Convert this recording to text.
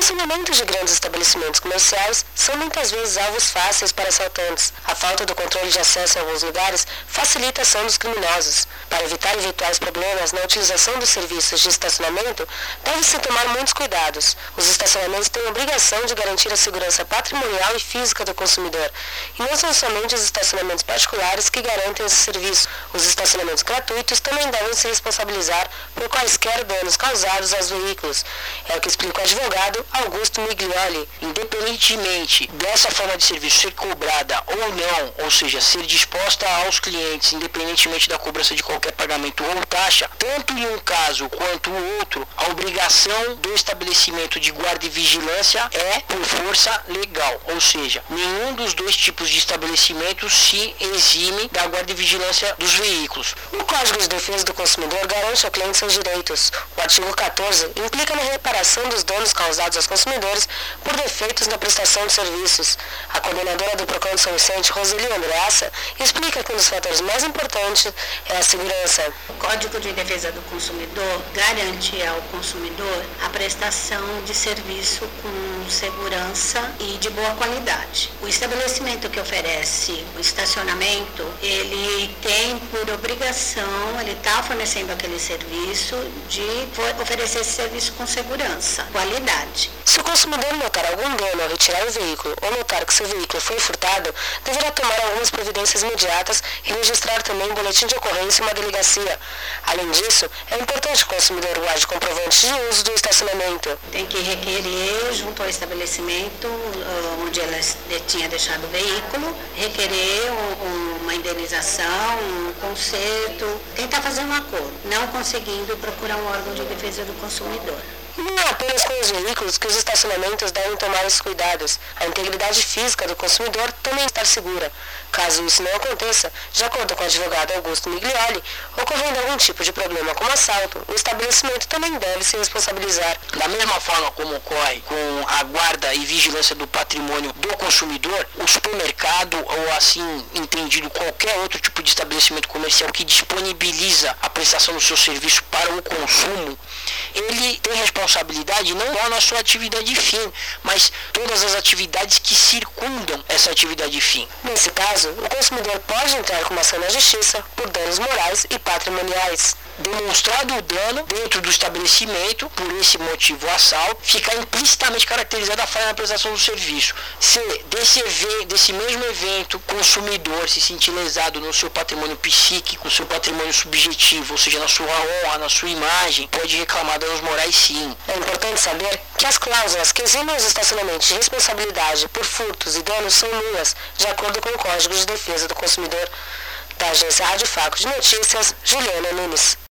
estacionamentos de grandes estabelecimentos comerciais são muitas vezes alvos fáceis para assaltantes. A falta do controle de acesso em alguns lugares facilita a ação dos criminosos. Para evitar eventuais problemas na utilização dos serviços de estacionamento, deve-se tomar muitos cuidados. Os estacionamentos têm a obrigação de garantir a segurança patrimonial e física do consumidor, e não são somente os estacionamentos particulares que garantem esse serviço. Os estacionamentos gratuitos também devem se responsabilizar por quaisquer danos causados aos veículos. É o que explica o advogado Augusto Miglioli. Independentemente dessa forma de serviço ser cobrada ou não, ou seja, ser disposta aos clientes, independentemente da cobrança de qualquer pagamento ou taxa, tanto em um caso quanto o outro, a obrigação do estabelecimento de guarda e vigilância é por força legal, ou seja, nenhum dos dois tipos de estabelecimento se exime da guarda e vigilância dos veículos. O Código de Defesa do Consumidor garante ao cliente seus direitos. O artigo 14 implica na reparação dos danos causados aos consumidores por defeitos na prestação de serviços. A coordenadora do PROCON de São Vicente, Roseli Andreassa, explica que um dos fatores mais importantes é a segurança. O Código de Defesa do Consumidor garante ao consumidor a prestação de serviço com segurança e de boa qualidade. O estabelecimento que oferece o estacionamento, ele tem por obrigação, ele está fornecendo aquele serviço de oferecer esse serviço com segurança, qualidade. Se o consumidor notar algum dano ao retirar o veículo ou notar que seu veículo foi furtado, deverá tomar algumas providências imediatas e registrar também um boletim de ocorrência em uma delegacia. Além disso, é importante que o consumidor guarde comprovantes de uso do estacionamento. Tem que requerer junto ao estabelecimento onde ela tinha deixado o veículo, requerer uma indenização, um conserto, tentar fazer um acordo. Não conseguindo, procurar um órgão de defesa do consumidor. Não é apenas com os veículos que os estacionamentos devem tomar esses cuidados. A integridade física do consumidor também está segura. Caso isso não aconteça, de acordo com o advogado Augusto Miglioli, ocorrendo algum tipo de problema como assalto, o estabelecimento também deve se responsabilizar. Da mesma forma como ocorre com a guarda e vigilância do patrimônio do consumidor, o supermercado ou assim entendido qualquer outro tipo de estabelecimento comercial que disponibiliza a prestação do seu serviço para o consumo, ele tem responsabilidade não só na sua atividade fim, mas todas as atividades que circundam essa atividade fim. Nesse caso, o consumidor pode entrar com uma ação na justiça por danos morais e patrimoniais. Demonstrado o dano dentro do estabelecimento, por esse motivo o assalto, fica implicitamente caracterizada a falha na prestação do serviço. Se desse mesmo evento, o consumidor se sentir lesado no seu patrimônio psíquico, no seu patrimônio subjetivo, ou seja, na sua honra, na sua imagem, pode reclamar danos morais sim. É importante saber que as cláusulas que eximem os estacionamentos de responsabilidade por furtos e danos são nulas, de acordo com o Código de Defesa do Consumidor. Da agência Rádio Faco de Notícias, Juliana Nunes.